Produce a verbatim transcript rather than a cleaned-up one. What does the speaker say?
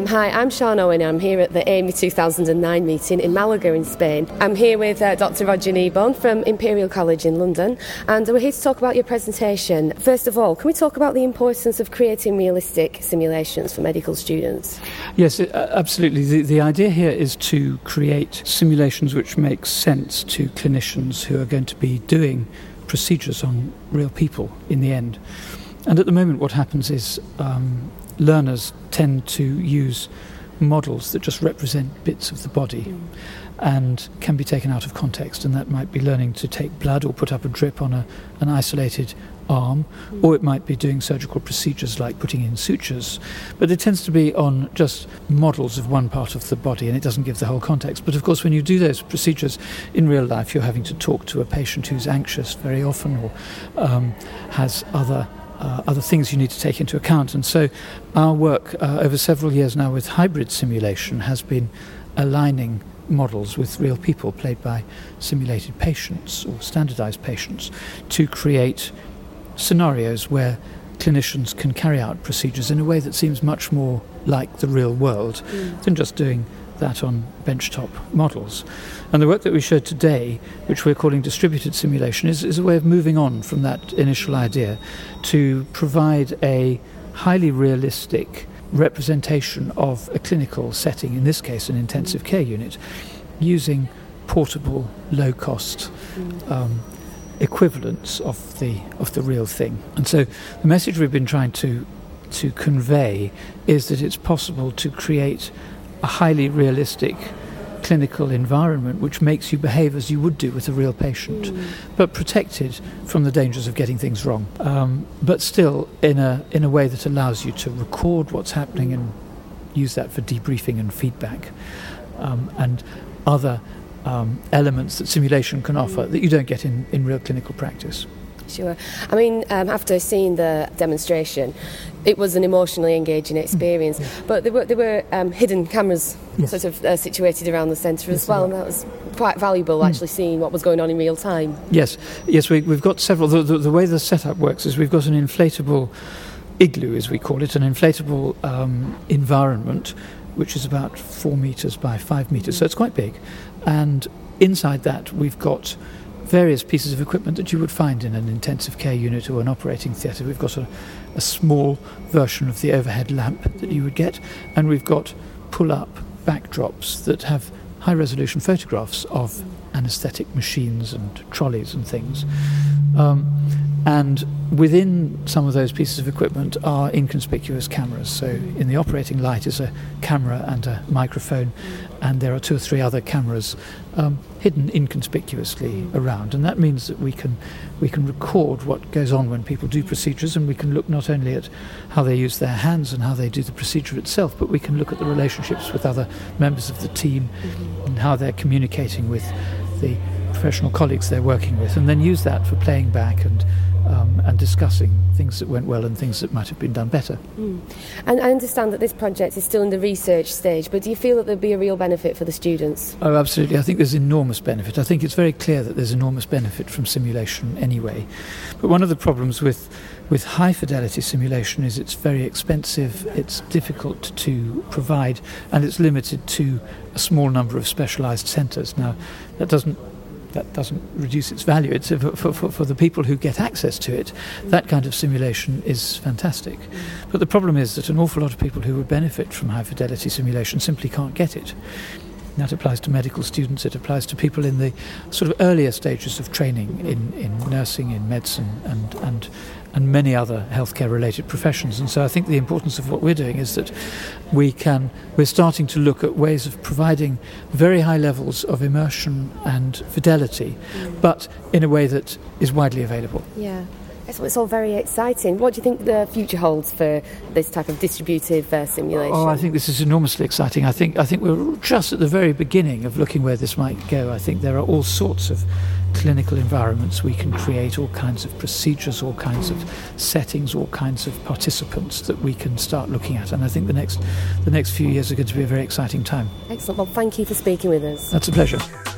Um, hi, I'm Sian Owen. I'm here at the A I M E two thousand nine meeting in Malaga in Spain. I'm here with uh, Doctor Roger Kneebone from Imperial College in London, and we're here to talk about your presentation. First of all, can we talk about the importance of creating realistic simulations for medical students? Yes, absolutely. The, the idea here is to create simulations which make sense to clinicians who are going to be doing procedures on real people in the end. And at the moment what happens is um, learners tend to use models that just represent bits of the body mm. and can be taken out of context, and that might be learning to take blood or put up a drip on a, an isolated arm, mm. or it might be doing surgical procedures like putting in sutures, but it tends to be on just models of one part of the body, and it doesn't give the whole context. But of course when you do those procedures in real life, you're having to talk to a patient who's anxious very often, or um, has other Uh, other things you need to take into account. And so our work uh, over several years now with hybrid simulation has been aligning models with real people played by simulated patients or standardized patients to create scenarios where clinicians can carry out procedures in a way that seems much more like the real world mm. than just doing that on benchtop models. And the work that we showed today, which we're calling distributed simulation, is, is a way of moving on from that initial idea to provide a highly realistic representation of a clinical setting, in this case an intensive care unit, using portable, low-cost um, equivalents of the of the real thing. And so the message we've been trying to to convey is that it's possible to create a highly realistic clinical environment which makes you behave as you would do with a real patient, mm. but protected from the dangers of getting things wrong, um, but still in a in a way that allows you to record what's happening and use that for debriefing and feedback, um, and other um, elements that simulation can offer that you don't get in, in real clinical practice. Sure. I mean, um, after seeing the demonstration, it was an emotionally engaging experience. Mm, yeah. But there were there were um, hidden cameras, yes. sort of uh, situated around the centre yes, as well, and that was quite valuable. Mm. Actually, seeing what was going on in real time. Yes, yes, we, we've got several. The, the, the way the setup works is we've got an inflatable igloo, as we call it, an inflatable um, environment, which is about four metres by five metres, mm. so it's quite big, and inside that we've got various pieces of equipment that you would find in an intensive care unit or an operating theatre. We've got a, a small version of the overhead lamp that you would get, and we've got pull-up backdrops that have high-resolution photographs of anaesthetic machines and trolleys and things. Um, and within some of those pieces of equipment are inconspicuous cameras. So in the operating light is a camera and a microphone, and there are two or three other cameras um, hidden inconspicuously around. And that means that we can we can record what goes on when people do procedures, and we can look not only at how they use their hands and how they do the procedure itself, but we can look at the relationships with other members of the team and how they're communicating with the professional colleagues they're working with, and then use that for playing back and Um, and discussing things that went well and things that might have been done better. Mm. And I understand that this project is still in the research stage, but do you feel that there'll be a real benefit for the students? Oh, absolutely. I think there's enormous benefit. I think it's very clear that there's enormous benefit from simulation anyway. But one of the problems with, with high-fidelity simulation is it's very expensive, it's difficult to provide, and it's limited to a small number of specialised centres. Now, that doesn't That doesn't reduce its value. It's for, for, for the people who get access to it, that kind of simulation is fantastic. But the problem is that an awful lot of people who would benefit from high-fidelity simulation simply can't get it. That applies to medical students, it applies to people in the sort of earlier stages of training in, in nursing, in medicine, and, and, and many other healthcare-related professions. And so I think the importance of what we're doing is that we can, we're starting to look at ways of providing very high levels of immersion and fidelity, mm. but in a way that is widely available. Yeah. It's all very exciting. What do you think the future holds for this type of distributive uh, simulation? Oh, I think this is enormously exciting. I think I think we're just at the very beginning of looking where this might go. I think there are all sorts of clinical environments we can create, all kinds of procedures, all kinds of settings, all kinds of participants that we can start looking at. And I think the next the next few years are going to be a very exciting time. Excellent. Well, thank you for speaking with us. That's a pleasure.